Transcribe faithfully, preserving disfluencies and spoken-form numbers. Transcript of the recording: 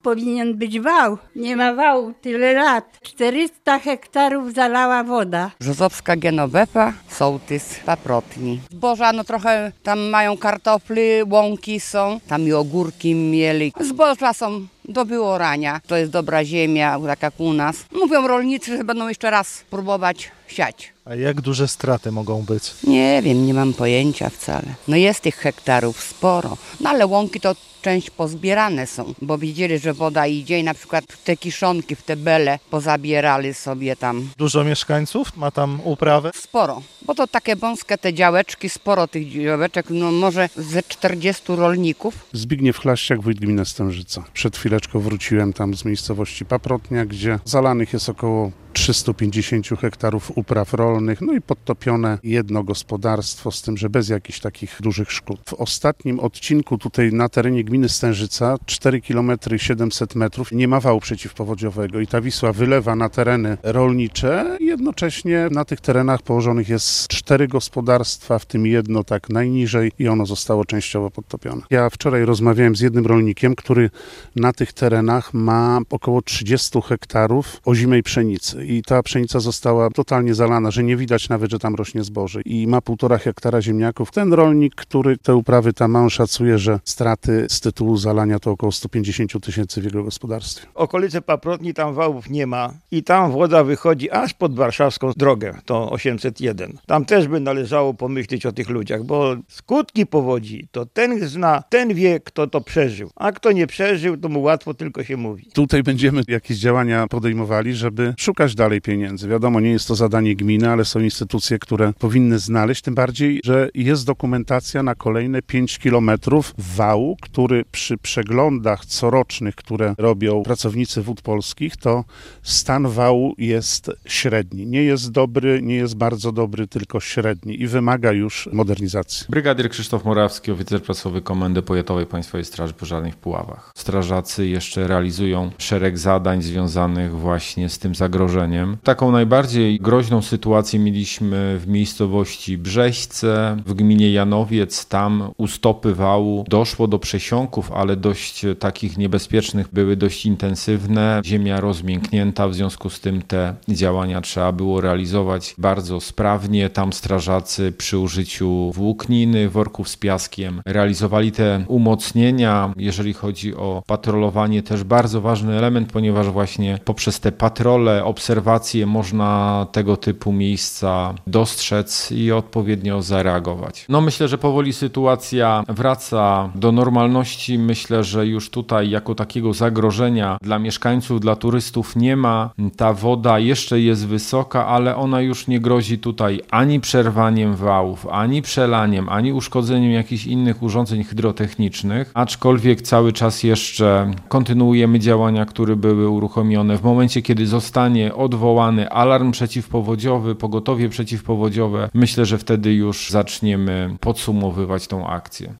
Powinien być wał. Nie ma wału tyle lat. czterysta hektarów zalała woda. Brzozowska Genovefa, sołtys, paprotni. Zboża, no trochę tam mają kartofli, łąki są, tam i ogórki mieli. Zboża są do wyorania. To jest dobra ziemia, tak jak u nas. Mówią rolnicy, że będą jeszcze raz próbować siać. A jak duże straty mogą być? Nie wiem, nie mam pojęcia wcale. No jest tych hektarów sporo, no ale łąki to część pozbierane są, bo widzieli, że woda idzie i na przykład te kiszonki, w te bele pozabierali sobie tam. Dużo mieszkańców ma tam uprawę? Sporo, bo to takie wąskie te działeczki, sporo tych działeczek, no może ze czterdziestu rolników. Zbigniew Chlaściak, wójt gminy Stężyca. Przed chwileczką wróciłem tam z miejscowości Paprotnia, gdzie zalanych jest około trzysta pięćdziesiąt hektarów upraw rolnych, no i podtopione jedno gospodarstwo, z tym, że bez jakichś takich dużych szkód. W ostatnim odcinku tutaj na terenie gminy Stężyca, cztery kilometry siedemset metrów, nie ma wału przeciwpowodziowego i ta Wisła wylewa na tereny rolnicze. Jednocześnie na tych terenach położonych jest cztery gospodarstwa, w tym jedno tak najniżej i ono zostało częściowo podtopione. Ja wczoraj rozmawiałem z jednym rolnikiem, który na tych terenach ma około trzydzieści hektarów ozimej pszenicy. I ta pszenica została totalnie zalana, że nie widać nawet, że tam rośnie zboże. I ma półtora hektara ziemniaków. Ten rolnik, który te uprawy tam ma, on szacuje, że straty z tytułu zalania to około sto pięćdziesiąt tysięcy w jego gospodarstwie. Okolice Paprotni, tam wałów nie ma i tam woda wychodzi aż pod warszawską drogę, to osiemset jeden. Tam też by należało pomyśleć o tych ludziach, bo skutki powodzi to ten zna, ten wie, kto to przeżył. A kto nie przeżył, to mu łatwo tylko się mówi. Tutaj będziemy jakieś działania podejmowali, żeby szukać dalej pieniędzy. Wiadomo, nie jest to zadanie gminy, ale są instytucje, które powinny znaleźć, tym bardziej, że jest dokumentacja na kolejne pięć kilometrów wału, który przy przeglądach corocznych, które robią pracownicy Wód Polskich, to stan wału jest średni. Nie jest dobry, nie jest bardzo dobry, tylko średni i wymaga już modernizacji. Brygadier Krzysztof Morawski, oficer prasowy Komendy Powiatowej Państwowej Straży Pożarnej w Puławach. Strażacy jeszcze realizują szereg zadań związanych właśnie z tym zagrożeniem. Taką najbardziej groźną sytuację mieliśmy w miejscowości Brzeźce, w gminie Janowiec. Tam u stopy wału doszło do przesiąków, ale dość takich niebezpiecznych, były dość intensywne. Ziemia rozmięknięta, w związku z tym te działania trzeba było realizować bardzo sprawnie. Tam strażacy przy użyciu włókniny, worków z piaskiem realizowali te umocnienia. Jeżeli chodzi o patrolowanie, też bardzo ważny element, ponieważ właśnie poprzez te patrole, obserwacje można tego typu miejsca dostrzec i odpowiednio zareagować. No myślę, że powoli sytuacja wraca do normalności. Myślę, że już tutaj jako takiego zagrożenia dla mieszkańców, dla turystów nie ma. Ta woda jeszcze jest wysoka, ale ona już nie grozi tutaj ani przerwaniem wałów, ani przelaniem, ani uszkodzeniem jakichś innych urządzeń hydrotechnicznych, aczkolwiek cały czas jeszcze kontynuujemy działania, które były uruchomione. W momencie, kiedy zostanie odwołany alarm przeciwpowodziowy, pogotowie przeciwpowodziowe, myślę, że wtedy już zaczniemy podsumowywać tą akcję.